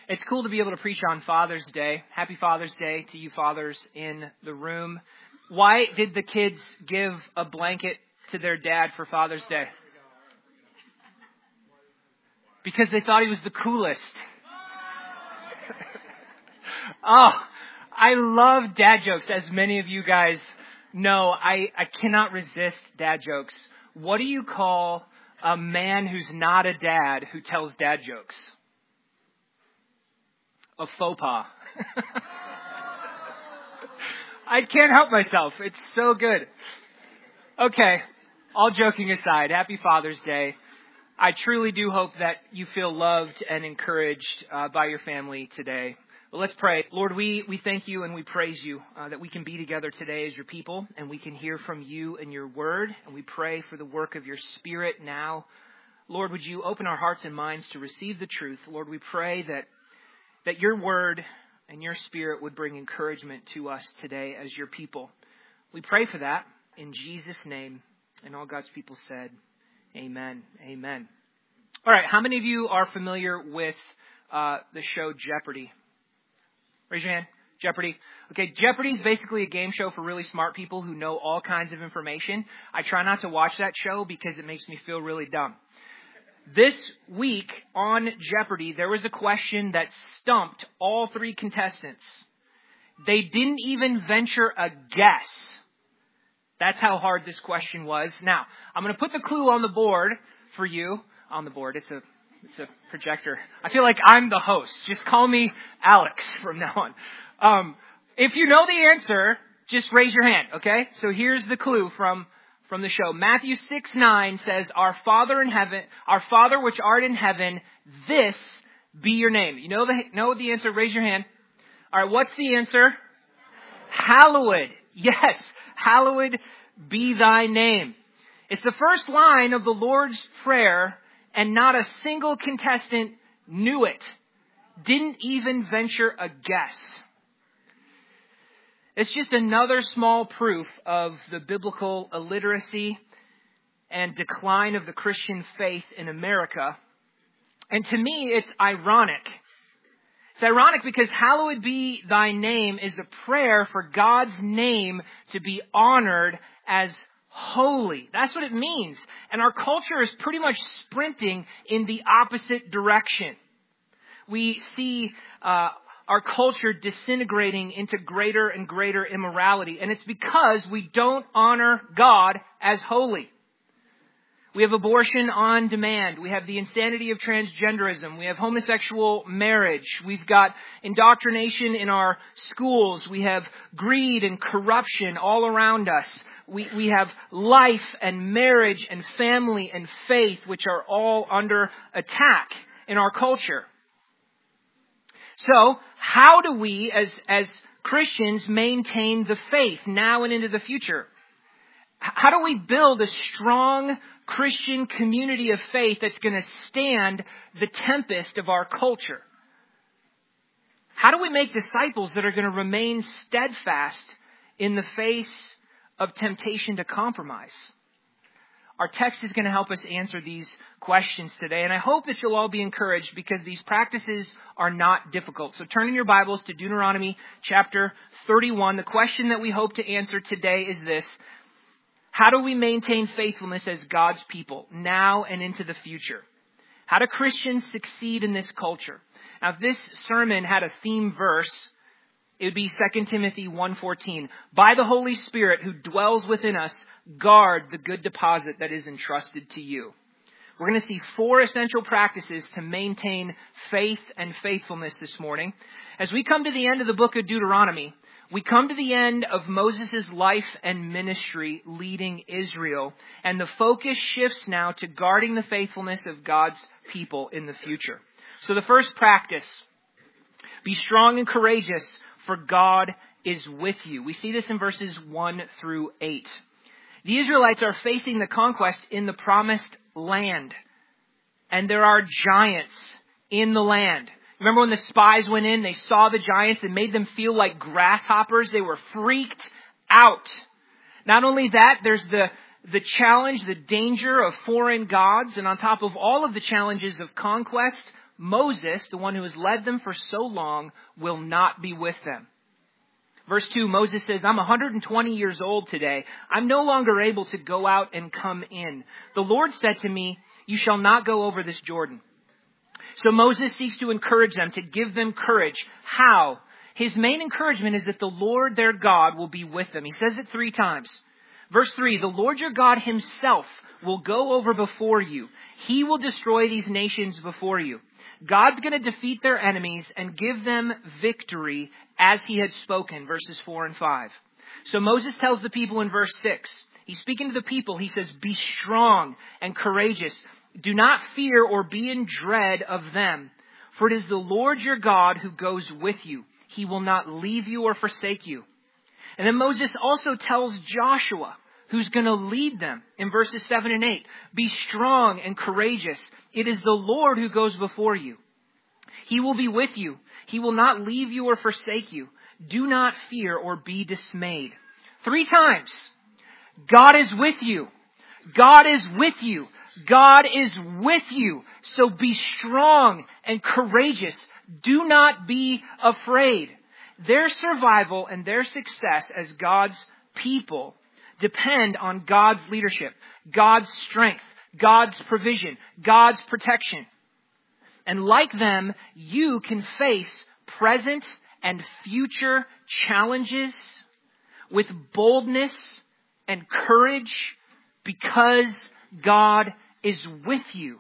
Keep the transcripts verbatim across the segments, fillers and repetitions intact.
It's cool to be able to preach on Father's Day. Happy Father's Day to you fathers in the room. Why did the kids give a blanket to their dad for Father's Day? Because they thought he was the coolest. Oh, I love dad jokes, as many of you guys know. I, I cannot resist dad jokes. What do you call a man who's not a dad who tells dad jokes? A faux pas. I can't help myself. It's so good. Okay, all joking aside, happy Father's Day. I truly do hope that you feel loved and encouraged uh, by your family today. Well, let's pray. Lord, we, we thank you and we praise you uh, that we can be together today as your people and we can hear from you and your word. And we pray for the work of your Spirit now. Lord, would you open our hearts and minds to receive the truth? Lord, we pray that that your word and your Spirit would bring encouragement to us today as your people. We pray for that in Jesus' name. And all God's people said, amen. Amen. All right. How many of you are familiar with uh, the show Jeopardy? Raise your hand. Jeopardy. Okay, Jeopardy is basically a game show for really smart people who know all kinds of information. I try not to watch that show because it makes me feel really dumb. This week on Jeopardy, there was a question that stumped all three contestants. They didn't even venture a guess. That's how hard this question was. Now, I'm going to put the clue on the board for you. On the board. It's a it's a projector. I feel like I'm the host. Just call me Alex from now on. Um, if you know the answer, just raise your hand, okay? So here's the clue from From the show. Matthew six nine says, Our Father in heaven, our Father which art in heaven, this be your name. You know the know the answer? Raise your hand. All right, what's the answer? Hallowed. Yes, hallowed be thy name. It's the first line of the Lord's Prayer, and not a single contestant knew it. Didn't even venture a guess. It's just another small proof of the biblical illiteracy and decline of the Christian faith in America. And to me, it's ironic. It's ironic because hallowed be thy name is a prayer for God's name to be honored as holy. That's what it means. And our culture is pretty much sprinting in the opposite direction. We see uh our culture disintegrating into greater and greater immorality. And it's because we don't honor God as holy. We have abortion on demand. We have the insanity of transgenderism. We have homosexual marriage. We've got indoctrination in our schools. We have greed and corruption all around us. We, we have life and marriage and family and faith, which are all under attack in our culture. So, how do we, as, as Christians, maintain the faith now and into the future? How do we build a strong Christian community of faith that's going to stand the tempest of our culture? How do we make disciples that are going to remain steadfast in the face of temptation to compromise? Our text is going to help us answer these questions today. And I hope that you'll all be encouraged because these practices are not difficult. So turn in your Bibles to Deuteronomy chapter thirty-one. The question that we hope to answer today is this. How do we maintain faithfulness as God's people now and into the future? How do Christians succeed in this culture? Now, if this sermon had a theme verse, it would be Second Timothy one fourteen. By the Holy Spirit who dwells within us, guard the good deposit that is entrusted to you. We're going to see four essential practices to maintain faith and faithfulness this morning. As we come to the end of the book of Deuteronomy, we come to the end of Moses' life and ministry leading Israel. And the focus shifts now to guarding the faithfulness of God's people in the future. So the first practice, be strong and courageous, for God is with you. We see this in verses one through eight. The Israelites are facing the conquest in the promised land. And there are giants in the land. Remember when the spies went in, they saw the giants and made them feel like grasshoppers. They were freaked out. Not only that, there's the, the challenge, the danger of foreign gods. And on top of all of the challenges of conquest, Moses, the one who has led them for so long, will not be with them. Verse two, Moses says, I'm one hundred twenty years old today. I'm no longer able to go out and come in. The Lord said to me, you shall not go over this Jordan. So Moses seeks to encourage them, to give them courage. How? His main encouragement is that the Lord their God will be with them. He says it three times. Verse three, the Lord your God himself will go over before you. He will destroy these nations before you. God's going to defeat their enemies and give them victory as he had spoken, verses four and five. So Moses tells the people in verse six, he's speaking to the people. He says, be strong and courageous. Do not fear or be in dread of them, for it is the Lord your God who goes with you. He will not leave you or forsake you. And then Moses also tells Joshua, who's going to lead them in verses seven and eight, be strong and courageous. It is the Lord who goes before you. He will be with you. He will not leave you or forsake you. Do not fear or be dismayed. Three times. God is with you. God is with you. God is with you. So be strong and courageous. Do not be afraid. Their survival and their success as God's people depend on God's leadership, God's strength, God's provision, God's protection. And like them, you can face present and future challenges with boldness and courage because God is with you.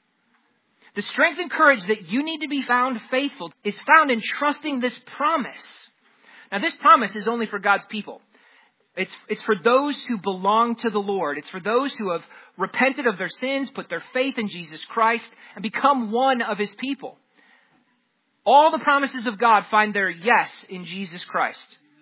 The strength and courage that you need to be found faithful is found in trusting this promise. Now, this promise is only for God's people. It's, it's for those who belong to the Lord. It's for those who have repented of their sins, put their faith in Jesus Christ, and become one of his people. All the promises of God find their yes in Jesus Christ.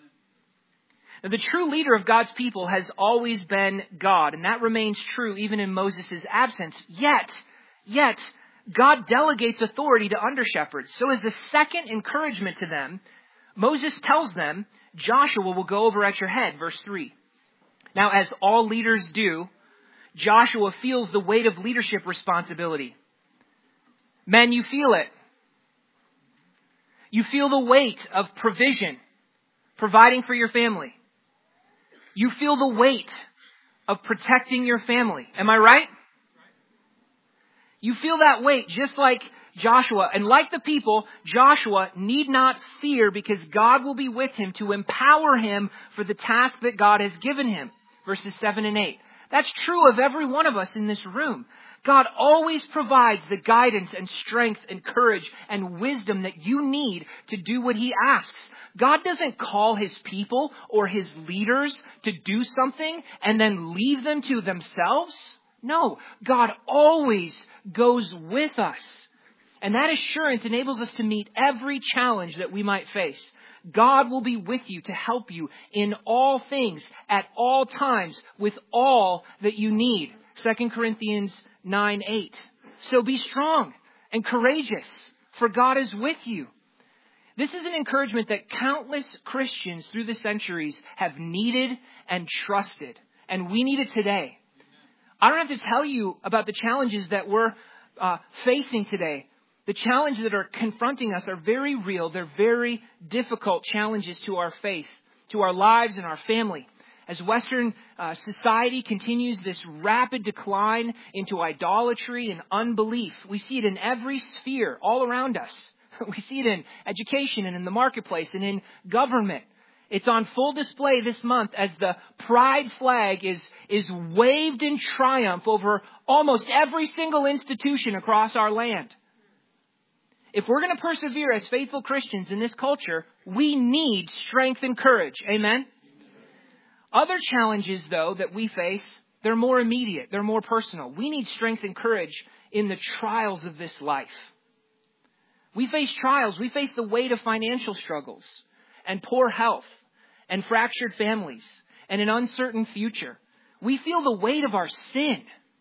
Now, the true leader of God's people has always been God, and that remains true even in Moses' absence. Yet, yet, God delegates authority to under-shepherds. So as the second encouragement to them, Moses tells them, Joshua will go over at your head, verse three. Now, as all leaders do, Joshua feels the weight of leadership responsibility. Men, you feel it. You feel the weight of provision, providing for your family. You feel the weight of protecting your family. Am I right? You feel that weight just like Joshua. And like the people, Joshua need not fear because God will be with him to empower him for the task that God has given him. Verses seven and eight. That's true of every one of us in this room. God always provides the guidance and strength and courage and wisdom that you need to do what he asks. God doesn't call his people or his leaders to do something and then leave them to themselves. No, God always goes with us. And that assurance enables us to meet every challenge that we might face. God will be with you to help you in all things, at all times, with all that you need. Second Corinthians nine eight. So be strong and courageous, for God is with you. This is an encouragement that countless Christians through the centuries have needed and trusted. And we need it today. I don't have to tell you about the challenges that we're uh, facing today. The challenges that are confronting us are very real. They're very difficult challenges to our faith, to our lives and our family. As Western uh, society continues this rapid decline into idolatry and unbelief, we see it in every sphere all around us. We see it in education and in the marketplace and in government. It's on full display this month as the pride flag is, is waved in triumph over almost every single institution across our land. If we're going to persevere as faithful Christians in this culture, we need strength and courage. Amen? Other challenges, though, that we face, they're more immediate. They're more personal. We need strength and courage in the trials of this life. We face trials. We face the weight of financial struggles and poor health and fractured families and an uncertain future. We feel the weight of our sin.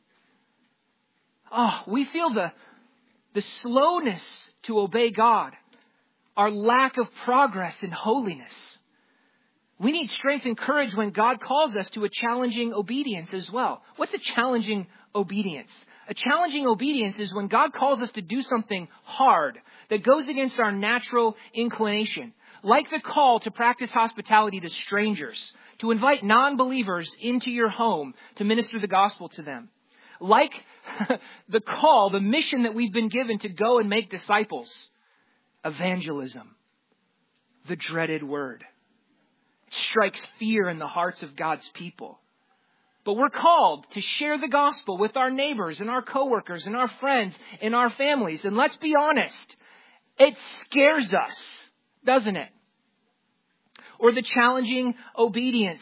Oh, we feel the, the slowness to obey God, our lack of progress in holiness. We need strength and courage when God calls us to a challenging obedience as well. What's a challenging obedience? A challenging obedience is when God calls us to do something hard that goes against our natural inclination, like the call to practice hospitality to strangers, to invite non-believers into your home to minister the gospel to them, like the call, the mission that we've been given to go and make disciples. Evangelism, the dreaded word. It strikes fear in the hearts of God's people. But we're called to share the gospel with our neighbors and our coworkers and our friends and our families. And let's be honest, it scares us, doesn't it? Or the challenging obedience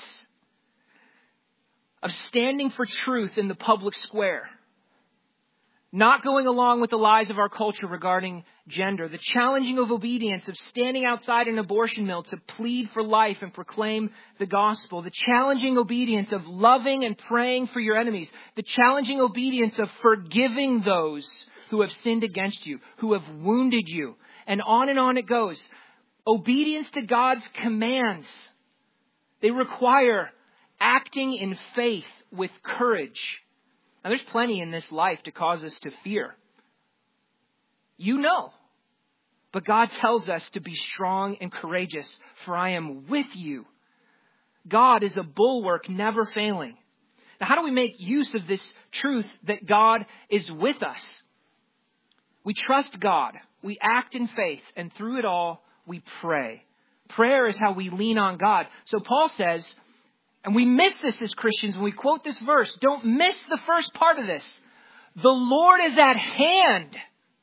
of standing for truth in the public square. Not going along with the lies of our culture regarding gender. The challenging of obedience of standing outside an abortion mill to plead for life and proclaim the gospel. The challenging obedience of loving and praying for your enemies. The challenging obedience of forgiving those who have sinned against you, who have wounded you. And on and on it goes. Obedience to God's commands. They require acting in faith with courage. Now, there's plenty in this life to cause us to fear. You know. But God tells us to be strong and courageous, for I am with you. God is a bulwark never failing. Now, how do we make use of this truth that God is with us? We trust God. We act in faith. And through it all, we pray. Prayer is how we lean on God. So Paul says, and we miss this as Christians when we quote this verse. Don't miss the first part of this. The Lord is at hand.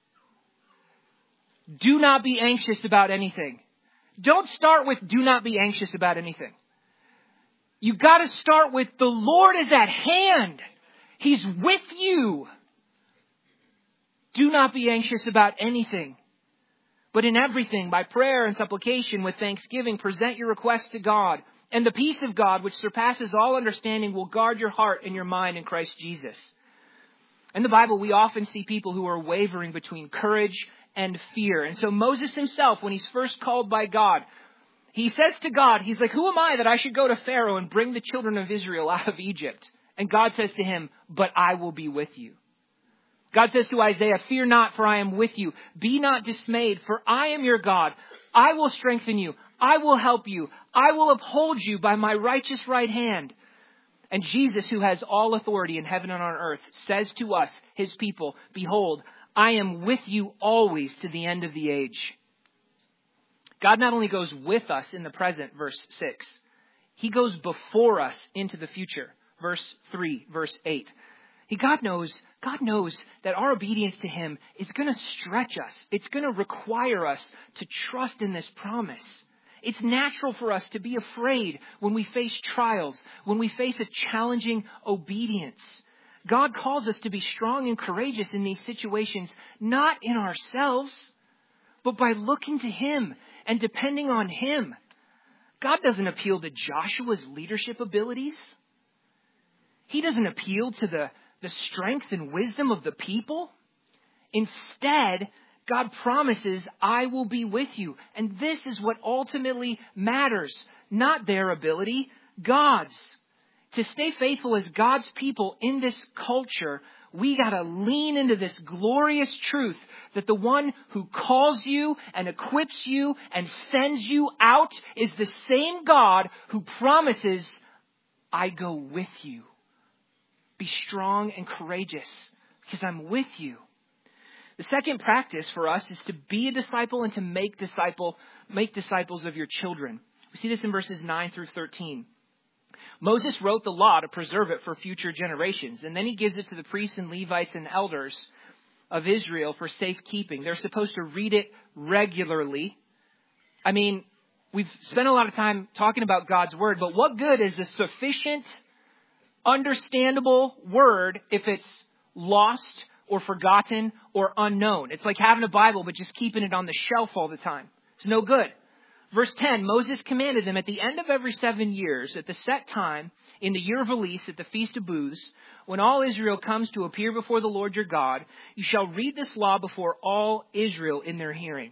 Do not be anxious about anything. Don't start with do not be anxious about anything. You've got to start with the Lord is at hand. He's with you. Do not be anxious about anything. But in everything, by prayer and supplication with thanksgiving, present your requests to God. And the peace of God, which surpasses all understanding, will guard your heart and your mind in Christ Jesus. In the Bible, we often see people who are wavering between courage and fear. And so Moses himself, when he's first called by God, he says to God, he's like, who am I that I should go to Pharaoh and bring the children of Israel out of Egypt? And God says to him, but I will be with you. God says to Isaiah, fear not, for I am with you. Be not dismayed, for I am your God. I will strengthen you. I will help you. I will uphold you by my righteous right hand. And Jesus, who has all authority in heaven and on earth, says to us, his people, behold, I am with you always to the end of the age. God not only goes with us in the present, verse six, he goes before us into the future, verse three, verse eight. He, God knows, God knows that our obedience to him is going to stretch us. It's going to require us to trust in this promise. It's natural for us to be afraid when we face trials, when we face a challenging obedience. God calls us to be strong and courageous in these situations, not in ourselves, but by looking to him and depending on him. God doesn't appeal to Joshua's leadership abilities. He doesn't appeal to the, the strength and wisdom of the people. Instead, God promises, I will be with you. And this is what ultimately matters. Not their ability, God's. To stay faithful as God's people in this culture, we got to lean into this glorious truth that the one who calls you and equips you and sends you out is the same God who promises, I go with you. Be strong and courageous because I'm with you. The second practice for us is to be a disciple and to make disciple, make disciples of your children. We see this in verses nine through thirteen. Moses wrote the law to preserve it for future generations, and then he gives it to the priests and Levites and elders of Israel for safekeeping. They're supposed to read it regularly. I mean, we've spent a lot of time talking about God's word, but what good is a sufficient, understandable word if it's lost or forgotten or unknown? It's like having a Bible, but just keeping it on the shelf all the time. It's no good. Verse ten, Moses commanded them at the end of every seven years, at the set time, in the year of release, at the Feast of Booths, when all Israel comes to appear before the Lord your God, you shall read this law before all Israel in their hearing.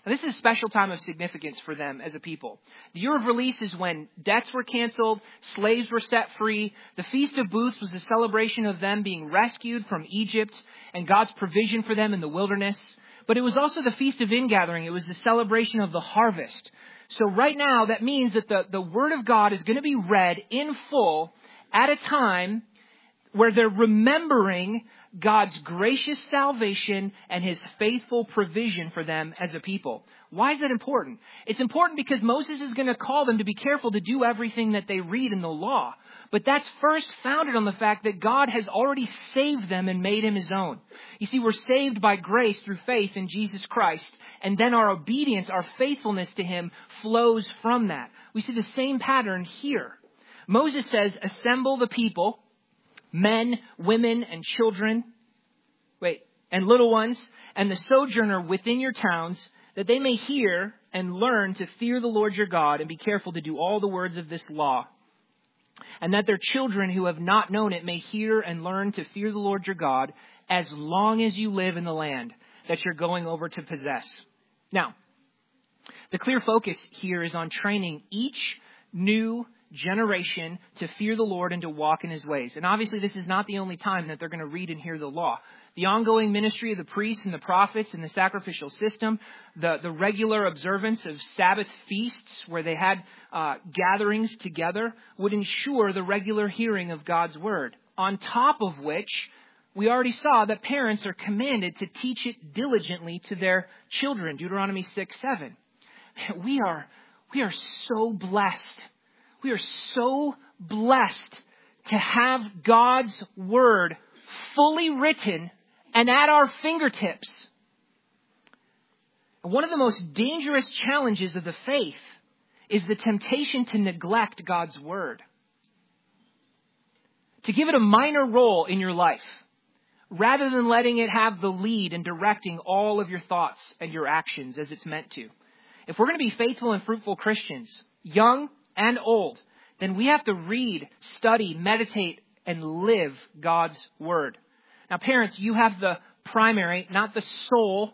Now, this is a special time of significance for them as a people. The year of release is when debts were canceled, slaves were set free. The Feast of Booths was a celebration of them being rescued from Egypt and God's provision for them in the wilderness. But it was also the Feast of Ingathering. It was the celebration of the harvest. So right now, that means that the, the Word of God is going to be read in full at a time where they're remembering God's gracious salvation and His faithful provision for them as a people. Why is that important? It's important because Moses is going to call them to be careful to do everything that they read in the law. But that's first founded on the fact that God has already saved them and made Him His own. You see, we're saved by grace through faith in Jesus Christ. And then our obedience, our faithfulness to Him flows from that. We see the same pattern here. Moses says, assemble the people, men, women, and children, wait, and little ones, and the sojourner within your towns, that they may hear and learn to fear the Lord your God and be careful to do all the words of this law. And that their children who have not known it may hear and learn to fear the Lord your God as long as you live in the land that you're going over to possess. Now, the clear focus here is on training each new generation to fear the Lord and to walk in His ways. And obviously this is not the only time that they're going to read and hear the law. The ongoing ministry of the priests and the prophets and the sacrificial system, the, the regular observance of Sabbath feasts where they had uh, gatherings together would ensure the regular hearing of God's word. On top of which, we already saw that parents are commanded to teach it diligently to their children. Deuteronomy six seven. We are, we are so blessed. We are so blessed to have God's word fully written and at our fingertips. One of the most dangerous challenges of the faith is the temptation to neglect God's word. To give it a minor role in your life, rather than letting it have the lead in directing all of your thoughts and your actions as it's meant to. If we're going to be faithful and fruitful Christians, young and old, then we have to read, study, meditate, and live God's word. Now, parents, you have the primary, not the sole,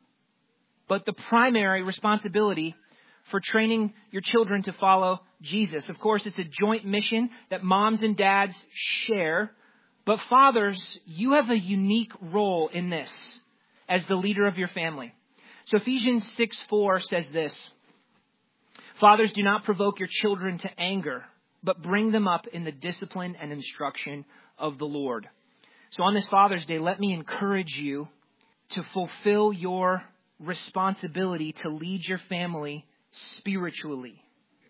but the primary responsibility for training your children to follow Jesus. Of course, it's a joint mission that moms and dads share. But fathers, you have a unique role in this as the leader of your family. So Ephesians six four says this, fathers, do not provoke your children to anger, but bring them up in the discipline and instruction of the Lord. So on this Father's Day, let me encourage you to fulfill your responsibility to lead your family spiritually.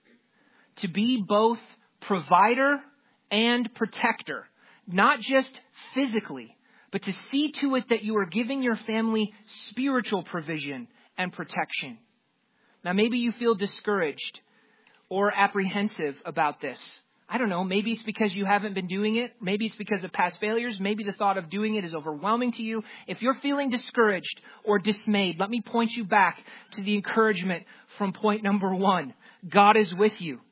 To be both provider and protector. Not just physically, but to see to it that you are giving your family spiritual provision and protection. Now, maybe you feel discouraged or apprehensive about this. I don't know. Maybe it's because you haven't been doing it. Maybe it's because of past failures. Maybe the thought of doing it is overwhelming to you. If you're feeling discouraged or dismayed, let me point you back to the encouragement from point number one. God is with you.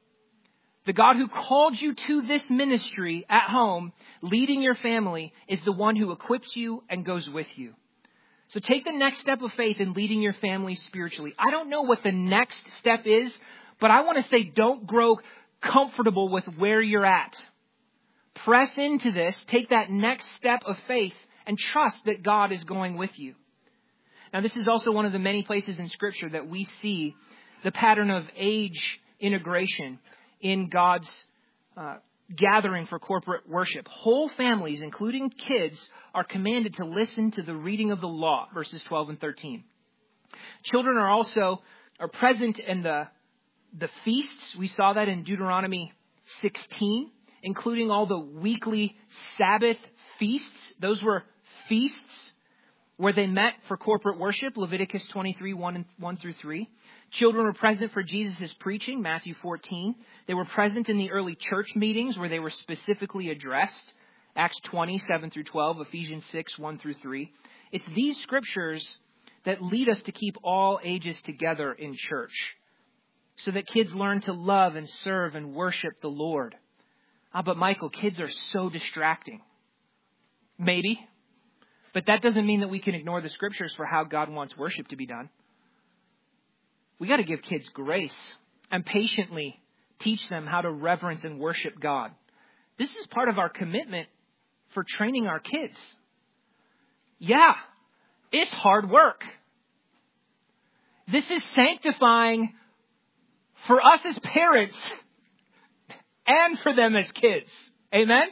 The God who called you to this ministry at home, leading your family, is the one who equips you and goes with you. So take the next step of faith in leading your family spiritually. I don't know what the next step is, but I want to say don't grow comfortable with where you're at. Press into this, take that next step of faith, and trust that God is going with you. Now, this is also one of the many places in Scripture that we see the pattern of age integration in God's uh, gathering for corporate worship. Whole families, including kids, are commanded to listen to the reading of the law, verses twelve and thirteen. Children are also are present in the, the feasts. We saw that in Deuteronomy sixteen, including all the weekly Sabbath feasts. Those were feasts where they met for corporate worship, Leviticus twenty-three, one through three. Children were present for Jesus' preaching, Matthew fourteen. They were present in the early church meetings where they were specifically addressed, Acts twenty, seven through twelve, Ephesians six, one through three. It's these scriptures that lead us to keep all ages together in church so that kids learn to love and serve and worship the Lord. Ah, but Michael, kids are so distracting. Maybe. But that doesn't mean that we can ignore the scriptures for how God wants worship to be done. We got to give kids grace and patiently teach them how to reverence and worship God. This is part of our commitment for training our kids. Yeah, it's hard work. This is sanctifying for us as parents and for them as kids. Amen?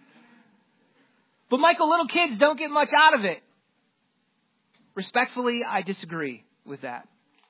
But Michael, little kids don't get much out of it. Respectfully, I disagree with that.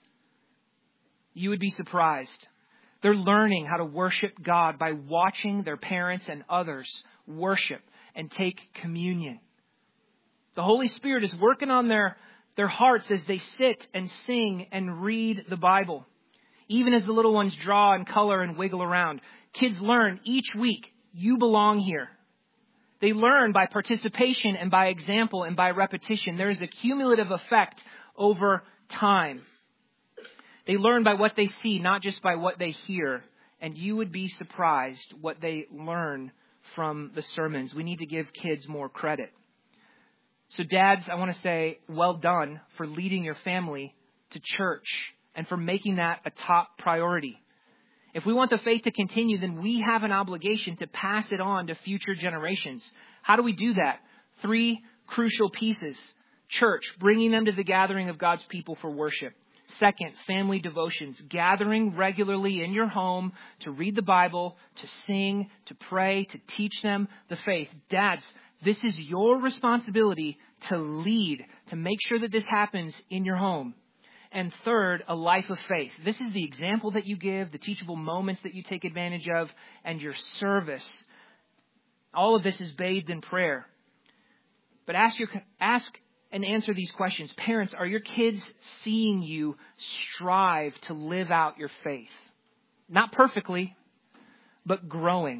You would be surprised. They're learning how to worship God by watching their parents and others worship and take communion. The Holy Spirit is working on their, their hearts as they sit and sing and read the Bible. Even as the little ones draw and color and wiggle around. Kids learn each week, you belong here. They learn by participation and by example and by repetition. There is a cumulative effect over time. They learn by what they see, not just by what they hear. And you would be surprised what they learn from the sermons. We need to give kids more credit. So dads, I want to say well done for leading your family to church and for making that a top priority. If we want the faith to continue, then we have an obligation to pass it on to future generations. How do we do that? Three crucial pieces. Church, bringing them to the gathering of God's people for worship. Second, family devotions, gathering regularly in your home to read the Bible, to sing, to pray, to teach them the faith. Dads, this is your responsibility to lead, to make sure that this happens in your home. And third, a life of faith. This is the example that you give, the teachable moments that you take advantage of, and your service. All of this is bathed in prayer. But ask your ask and answer these questions. Parents, are your kids seeing you strive to live out your faith? Not perfectly, but growing.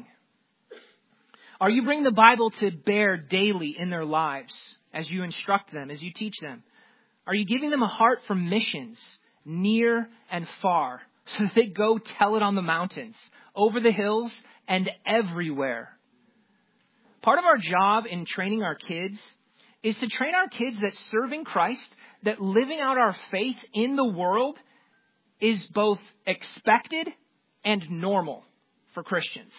Are you bringing the Bible to bear daily in their lives as you instruct them, as you teach them? Are you giving them a heart for missions near and far so that they go tell it on the mountains, over the hills, and everywhere? Part of our job in training our kids is to train our kids that serving Christ, that living out our faith in the world is both expected and normal for Christians.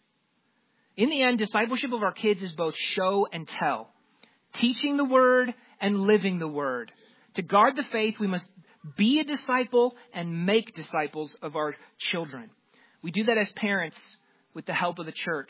In the end, discipleship of our kids is both show and tell, teaching the word and living the word. To guard the faith, we must be a disciple and make disciples of our children. We do that as parents with the help of the church.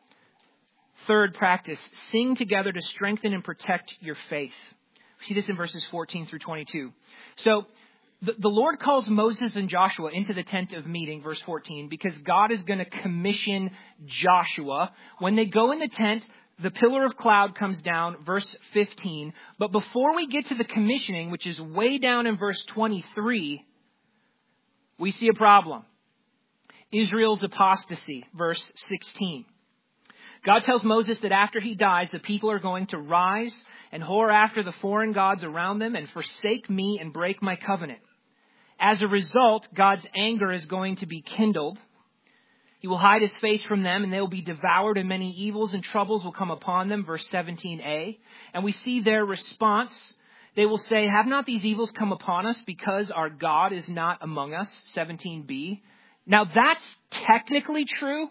Third practice, sing together to strengthen and protect your faith. We see this in verses fourteen through twenty-two. So the, the Lord calls Moses and Joshua into the tent of meeting, verse fourteen, because God is going to commission Joshua. When they go in the tent, the pillar of cloud comes down, verse fifteen. But before we get to the commissioning, which is way down in verse twenty-three, we see a problem. Israel's apostasy, verse sixteen. God tells Moses that after he dies, the people are going to rise and whore after the foreign gods around them and forsake me and break my covenant. As a result, God's anger is going to be kindled. He will hide his face from them, and they will be devoured, and many evils and troubles will come upon them, verse seventeen a. And we see their response. They will say, have not these evils come upon us because our God is not among us, seventeen b. Now that's technically true,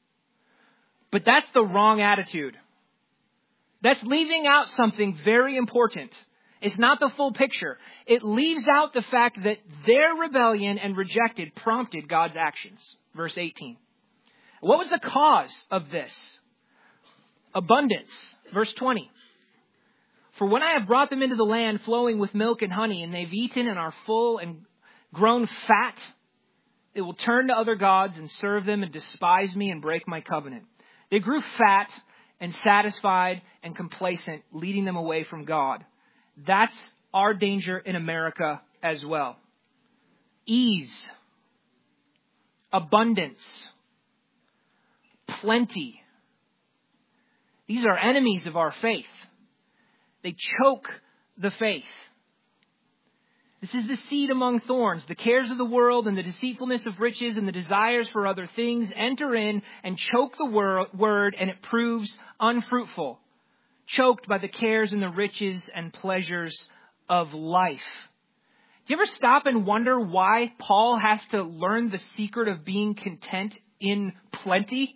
but that's the wrong attitude. That's leaving out something very important. It's not the full picture. It leaves out the fact that their rebellion and rejected prompted God's actions, verse eighteen. What was the cause of this? Abundance. Verse twenty. For when I have brought them into the land flowing with milk and honey, and they've eaten and are full and grown fat, they will turn to other gods and serve them and despise me and break my covenant. They grew fat and satisfied and complacent, leading them away from God. That's our danger in America as well. Ease, abundance, plenty. These are enemies of our faith. They choke the faith. This is the seed among thorns. The cares of the world and the deceitfulness of riches and the desires for other things enter in and choke the wor- word, and it proves unfruitful. Choked by the cares and the riches and pleasures of life. Do you ever stop and wonder why Paul has to learn the secret of being content in plenty?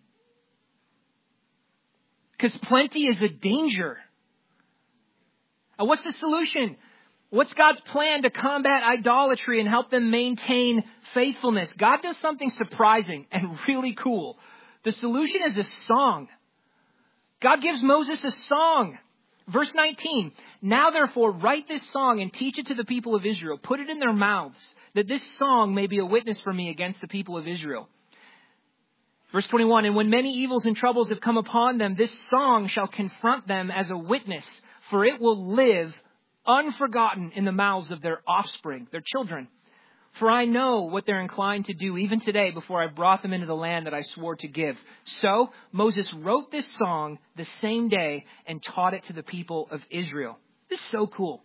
Because plenty is a danger. And what's the solution? What's God's plan to combat idolatry and help them maintain faithfulness? God does something surprising and really cool. The solution is a song. God gives Moses a song. Verse nineteen, now therefore write this song and teach it to the people of Israel. Put it in their mouths, that this song may be a witness for me against the people of Israel. Verse twenty-one, and when many evils and troubles have come upon them, this song shall confront them as a witness, for it will live unforgotten in the mouths of their offspring, their children. For I know what they're inclined to do even today before I brought them into the land that I swore to give. So Moses wrote this song the same day and taught it to the people of Israel. This is so cool.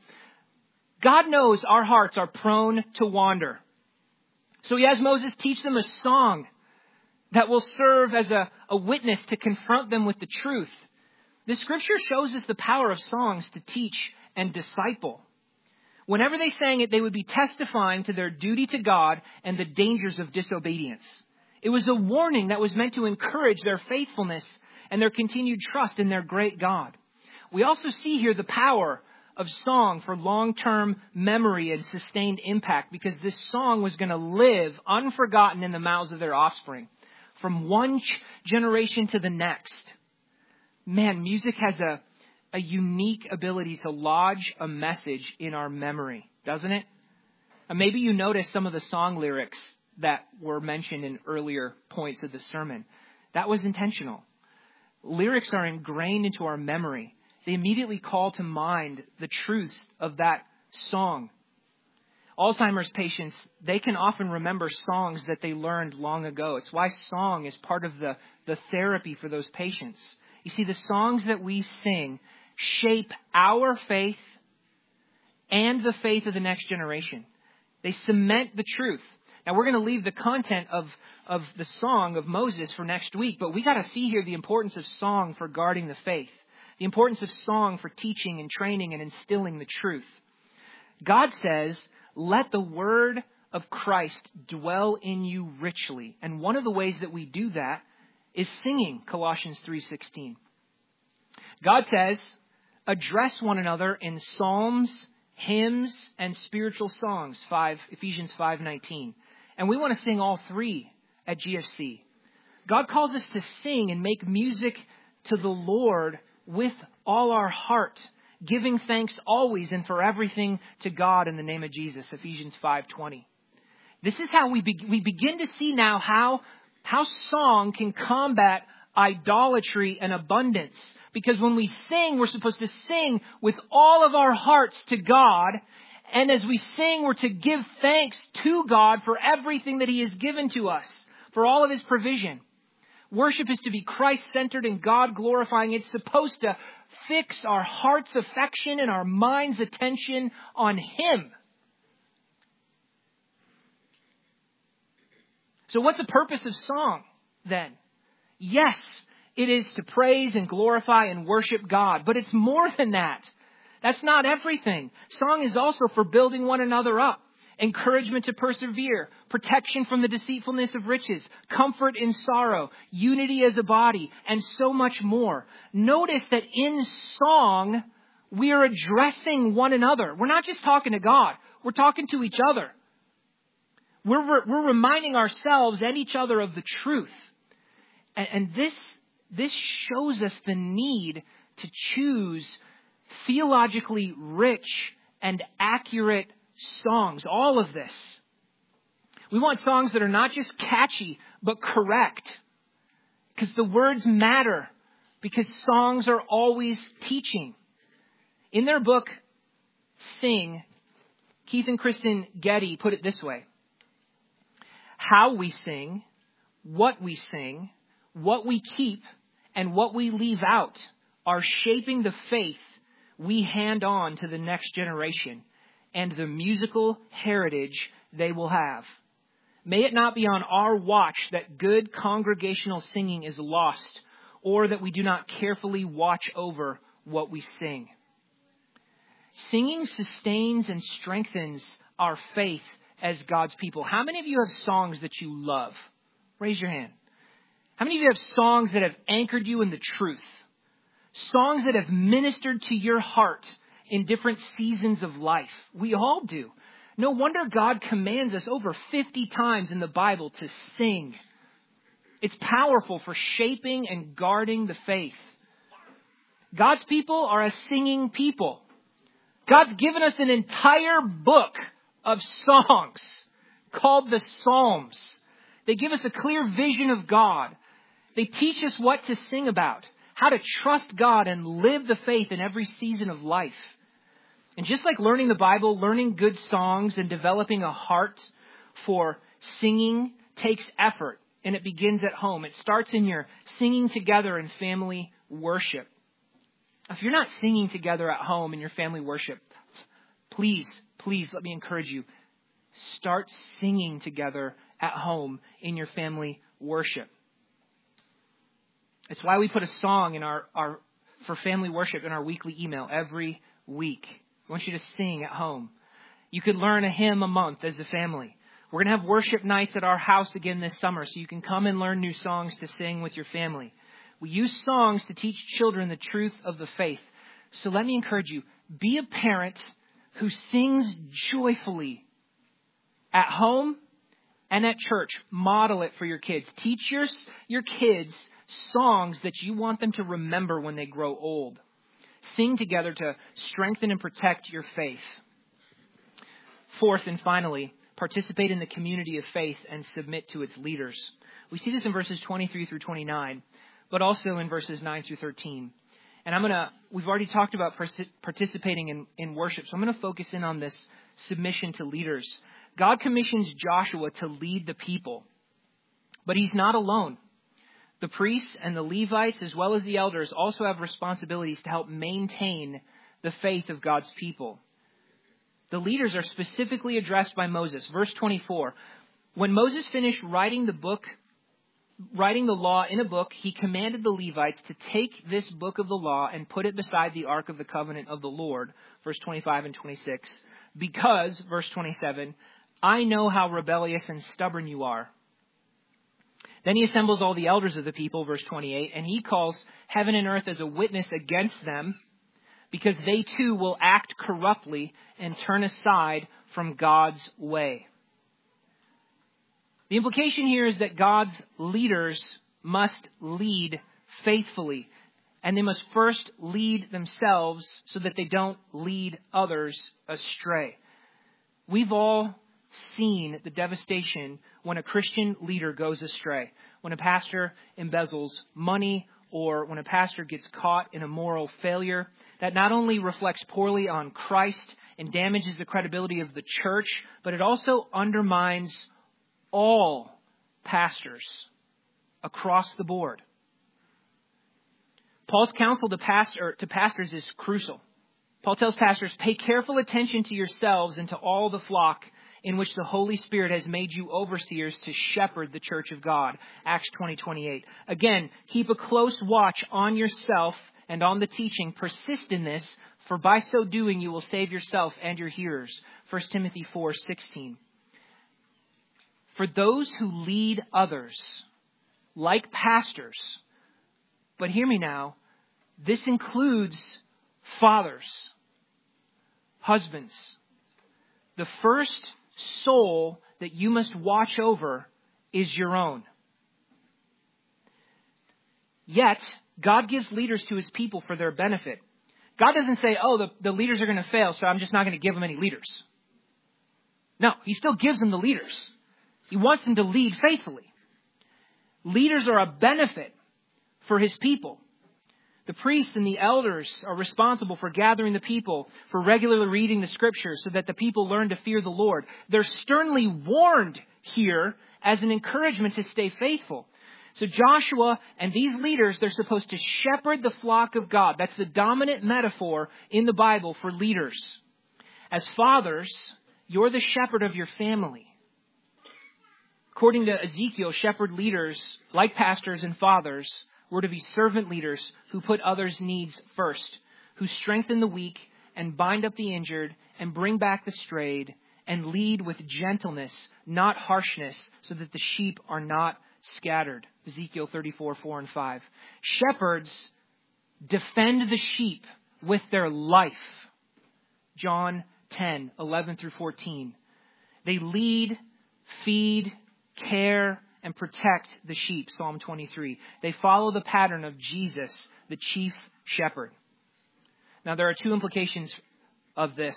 God knows our hearts are prone to wander. So he has Moses teach them a song that will serve as a, a witness to confront them with the truth. The scripture shows us the power of songs to teach and disciple. Whenever they sang it, they would be testifying to their duty to God and the dangers of disobedience. It was a warning that was meant to encourage their faithfulness and their continued trust in their great God. We also see here the power of song for long-term memory and sustained impact, because this song was going to live unforgotten in the mouths of their offspring from one generation to the next. Man, music has a a unique ability to lodge a message in our memory, doesn't it? And maybe you noticed some of the song lyrics that were mentioned in earlier points of the sermon. That was intentional. Lyrics are ingrained into our memory. They immediately call to mind the truths of that song. Alzheimer's patients, they can often remember songs that they learned long ago. It's why song is part of the, the therapy for those patients. You see, the songs that we sing shape our faith and the faith of the next generation. They cement the truth. Now, we're going to leave the content of, of the song of Moses for next week, but we got to see here the importance of song for guarding the faith, the importance of song for teaching and training and instilling the truth. God says, let the word of Christ dwell in you richly. And one of the ways that we do that is singing, Colossians three sixteen. God says, address one another in psalms, hymns, and spiritual songs, five, Ephesians five nineteen. And we want to sing all three at G F C. God calls us to sing and make music to the Lord with all our heart, giving thanks always and for everything to God in the name of Jesus, Ephesians five twenty. This is how we, be- we begin to see now how, how song can combat idolatry and abundance. Because when we sing, we're supposed to sing with all of our hearts to God. And as we sing, we're to give thanks to God for everything that he has given to us, for all of his provision. Worship is to be Christ-centered and God-glorifying. It's supposed to fix our heart's affection and our mind's attention on him. So what's the purpose of song then? Yes, it is to praise and glorify and worship God, but it's more than that. That's not everything. Song is also for building one another up, encouragement to persevere, protection from the deceitfulness of riches, comfort in sorrow, unity as a body, and so much more. Notice that in song, we are addressing one another. We're not just talking to God. We're talking to each other. We're, we're reminding ourselves and each other of the truth. And, and this, this shows us the need to choose theologically rich and accurate songs. All of this. We want songs that are not just catchy, but correct. Because the words matter. Because songs are always teaching. In their book, Sing, Keith and Kristen Getty put it this way. How we sing, what we sing, what we keep, and what we leave out are shaping the faith we hand on to the next generation and the musical heritage they will have. May it not be on our watch that good congregational singing is lost, or that we do not carefully watch over what we sing. Singing sustains and strengthens our faith as God's people. How many of you have songs that you love? Raise your hand. How many of you have songs that have anchored you in the truth? Songs that have ministered to your heart in different seasons of life. We all do. No wonder God commands us over fifty times in the Bible to sing. It's powerful for shaping and guarding the faith. God's people are a singing people. God's given us an entire book of songs called the Psalms. They give us a clear vision of God. They teach us what to sing about, how to trust God and live the faith in every season of life. And just like learning the Bible, learning good songs and developing a heart for singing takes effort, and it begins at home. It starts in your singing together in family worship. If you're not singing together at home in your family worship, please, please let me encourage you. Start singing together at home in your family worship. It's why we put a song in our, our for family worship in our weekly email every week. I want you to sing at home. You could learn a hymn a month as a family. We're going to have worship nights at our house again this summer, so you can come and learn new songs to sing with your family. We use songs to teach children the truth of the faith. So let me encourage you, be a parent who sings joyfully at home and at church. Model it for your kids. Teach your, your kids songs that you want them to remember when they grow old. Sing together to strengthen and protect your faith. Fourth and finally, participate in the community of faith and submit to its leaders. We see this in verses twenty-three through twenty-nine, but also in verses nine through thirteen. And I'm going to, we've already talked about participating in, in worship, so I'm going to focus in on this submission to leaders. God commissions Joshua to lead the people, but he's not alone. The priests and the Levites, as well as the elders, also have responsibilities to help maintain the faith of God's people. The leaders are specifically addressed by Moses. Verse twenty-four, when Moses finished writing the book, writing the law in a book, he commanded the Levites to take this book of the law and put it beside the ark of the covenant of the Lord. Verse twenty-five and twenty-six, because, verse twenty-seven, I know how rebellious and stubborn you are. Then he assembles all the elders of the people, verse twenty-eight, and he calls heaven and earth as a witness against them, because they too will act corruptly and turn aside from God's way. The implication here is that God's leaders must lead faithfully, and they must first lead themselves so that they don't lead others astray. We've all seen the devastation when a Christian leader goes astray, when a pastor embezzles money, or when a pastor gets caught in a moral failure. That not only reflects poorly on Christ and damages the credibility of the church, but it also undermines all pastors across the board. Paul's counsel to, pastor, to pastors is crucial. Paul tells pastors, pay careful attention to yourselves and to all the flock in which the Holy Spirit has made you overseers to shepherd the church of God. Acts twenty twenty-eight. Again, keep a close watch on yourself and on the teaching. Persist in this, for by so doing you will save yourself and your hearers. First Timothy four sixteen. For those who lead others, like pastors, but hear me now, this includes fathers, husbands. The first soul that you must watch over is your own. Yet, God gives leaders to his people for their benefit. God doesn't say, oh, the, the leaders are going to fail, so I'm just not going to give them any leaders. No, he still gives them the leaders. He wants them to lead faithfully. Leaders are a benefit for his people. The priests and the elders are responsible for gathering the people, for regularly reading the scriptures so that the people learn to fear the Lord. They're sternly warned here as an encouragement to stay faithful. So Joshua and these leaders, they're supposed to shepherd the flock of God. That's the dominant metaphor in the Bible for leaders. As fathers, you're the shepherd of your family. According to Ezekiel, shepherd leaders, like pastors and fathers, were to be servant leaders who put others' needs first, who strengthen the weak and bind up the injured and bring back the strayed and lead with gentleness, not harshness, so that the sheep are not scattered. Ezekiel thirty-four, four and five. Shepherds defend the sheep with their life. John ten, eleven through fourteen. They lead, feed, care, and protect the sheep. Psalm twenty-three. They follow the pattern of Jesus, the chief shepherd. Now, there are two implications of this.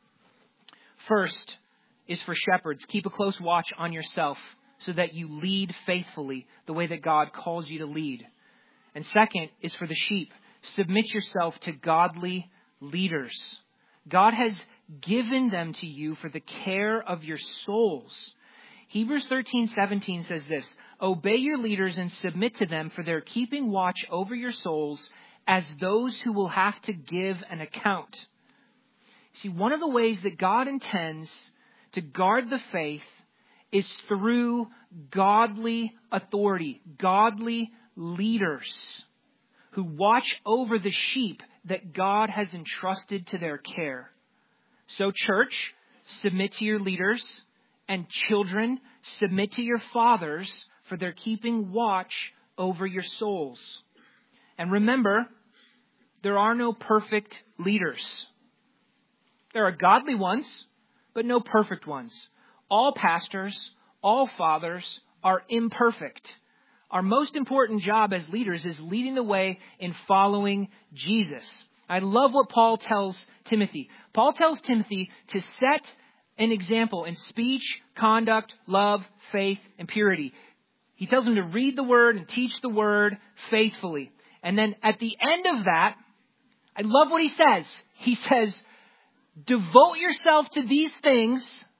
First is for shepherds. Keep a close watch on yourself so that you lead faithfully the way that God calls you to lead. And second is for the sheep. Submit yourself to godly leaders. God has given them to you for the care of your souls. Hebrews thirteen, seventeen says this, obey your leaders and submit to them, for they're keeping watch over your souls as those who will have to give an account. See, one of the ways that God intends to guard the faith is through godly authority, godly leaders who watch over the sheep that God has entrusted to their care. So, church, submit to your leaders, and children, submit to your fathers, for they're keeping watch over your souls. And remember, there are no perfect leaders. There are godly ones, but no perfect ones. All pastors, all fathers are imperfect. Our most important job as leaders is leading the way in following Jesus. I love what Paul tells Timothy. Paul tells Timothy to set an example in speech, conduct, love, faith, and purity. He tells him to read the word and teach the word faithfully. And then at the end of that, I love what he says. He says, devote yourself to these things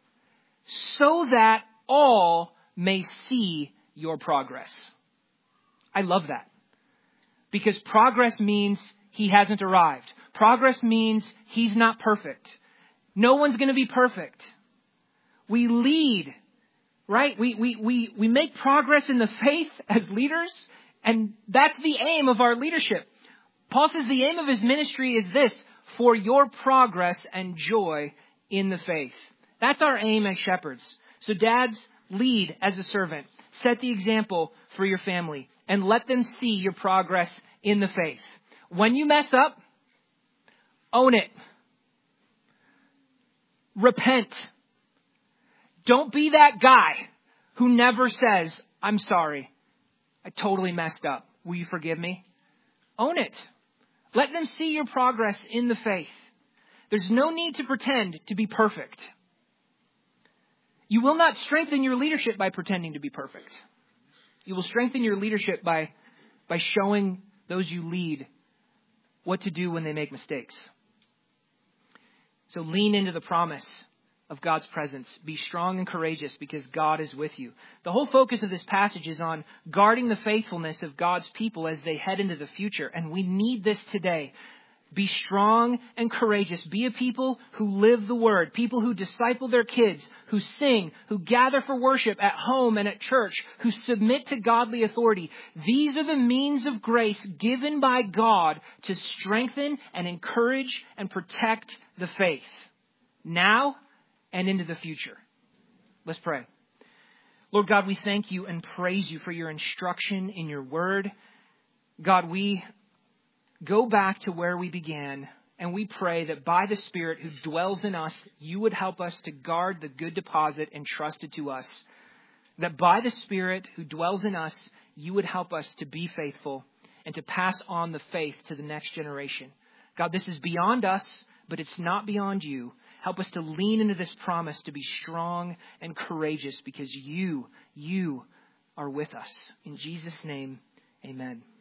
so that all may see your progress. I love that. Because progress means he hasn't arrived. Progress means he's not perfect. No one's going to be perfect. We lead, right? We, we, we, we make progress in the faith as leaders, and that's the aim of our leadership. Paul says the aim of his ministry is this, for your progress and joy in the faith. That's our aim as shepherds. So dads, lead as a servant. Set the example for your family and let them see your progress in the faith. When you mess up, own it. Repent. Don't be that guy who never says, I'm sorry. I totally messed up. Will you forgive me? Own it. Let them see your progress in the faith. There's no need to pretend to be perfect. You will not strengthen your leadership by pretending to be perfect. You will strengthen your leadership by, by showing those you lead what to do when they make mistakes. So lean into the promise of God's presence. Be strong and courageous because God is with you. The whole focus of this passage is on guarding the faithfulness of God's people as they head into the future. And we need this today. Be strong and courageous. Be a people who live the word. People who disciple their kids, who sing, who gather for worship at home and at church, who submit to godly authority. These are the means of grace given by God to strengthen and encourage and protect the faith now and into the future. Let's pray. Lord God, we thank you and praise you for your instruction in your word. God, we go back to where we began, and we pray that by the Spirit who dwells in us, you would help us to guard the good deposit entrusted to us. That by the Spirit who dwells in us, you would help us to be faithful and to pass on the faith to the next generation. God, this is beyond us, but it's not beyond you. Help us to lean into this promise to be strong and courageous because you, you are with us. In Jesus' name, amen.